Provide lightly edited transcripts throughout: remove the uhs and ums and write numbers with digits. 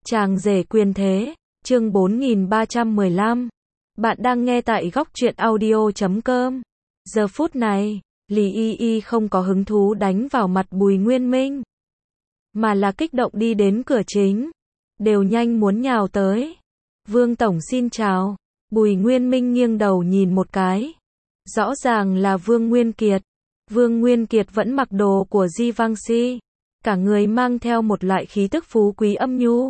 Chàng rể quyền thế, chương 4315. Bạn đang nghe tại góc truyện audio.com. Giờ phút này, Lý Y Y không có hứng thú đánh vào mặt Bùi Nguyên Minh, mà là kích động đi đến cửa chính, đều nhanh muốn nhào tới. Vương Tổng xin chào. Bùi Nguyên Minh nghiêng đầu nhìn một cái. Rõ ràng là Vương Nguyên Kiệt. Vương Nguyên Kiệt vẫn mặc đồ của Givenchy, cả người mang theo một loại khí tức phú quý âm nhu.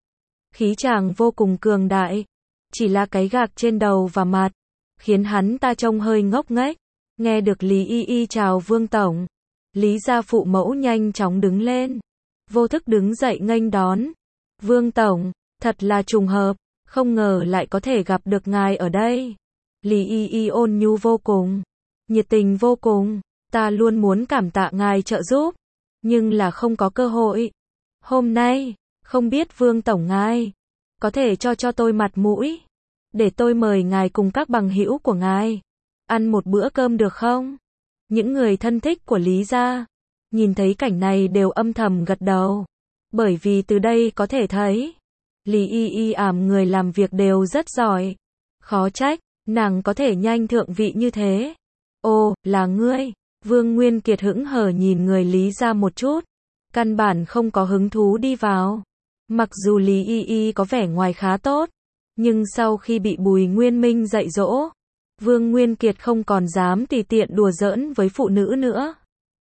Khí chàng vô cùng cường đại, chỉ là cái gạc trên đầu và mặt, khiến hắn ta trông hơi ngốc nghếch. Nghe được Lý Y Y chào Vương Tổng, Lý gia phụ mẫu nhanh chóng đứng lên, vô thức đứng dậy nghênh đón. Vương Tổng, thật là trùng hợp, không ngờ lại có thể gặp được ngài ở đây. Lý Y Y ôn nhu vô cùng, nhiệt tình vô cùng, ta luôn muốn cảm tạ ngài trợ giúp, nhưng là không có cơ hội. Hôm nay, không biết Vương Tổng ngài có thể cho tôi mặt mũi, để tôi mời ngài cùng các bằng hữu của ngài ăn một bữa cơm được không? Những người thân thích của Lý gia nhìn thấy cảnh này đều âm thầm gật đầu, bởi vì từ đây có thể thấy Lý Y Y người làm việc đều rất giỏi, khó trách nàng có thể nhanh thượng vị như thế. Ồ, là ngươi? Vương Nguyên Kiệt hững hờ nhìn người Lý gia một chút, căn bản không có hứng thú đi vào. Mặc dù Lý Y Y có vẻ ngoài khá tốt, nhưng sau khi bị Bùi Nguyên Minh dạy dỗ, Vương Nguyên Kiệt không còn dám tùy tiện đùa giỡn với phụ nữ nữa.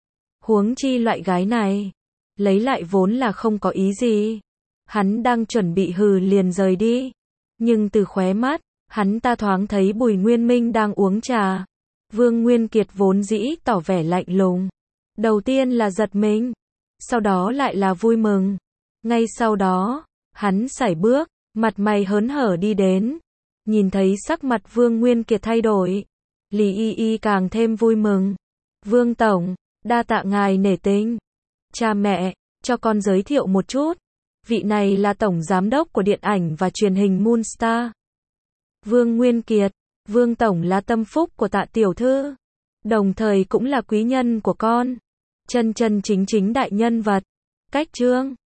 Huống chi loại gái này, lấy lại vốn là không có ý gì. Hắn đang chuẩn bị hừ liền rời đi, nhưng từ khóe mắt, hắn ta thoáng thấy Bùi Nguyên Minh đang uống trà. Vương Nguyên Kiệt vốn dĩ tỏ vẻ lạnh lùng, đầu tiên là giật mình, sau đó lại là vui mừng. Ngay sau đó, hắn sải bước, mặt mày hớn hở đi đến. Nhìn thấy sắc mặt Vương Nguyên Kiệt thay đổi, Lý Y Y càng thêm vui mừng. Vương Tổng, đa tạ ngài nể tình. Cha mẹ, cho con giới thiệu một chút. Vị này là Tổng Giám đốc của điện ảnh và truyền hình Moonstar. Vương Nguyên Kiệt, Vương Tổng là tâm phúc của Tạ tiểu thư, đồng thời cũng là quý nhân của con. Chân chân chính chính đại nhân vật. Cách chương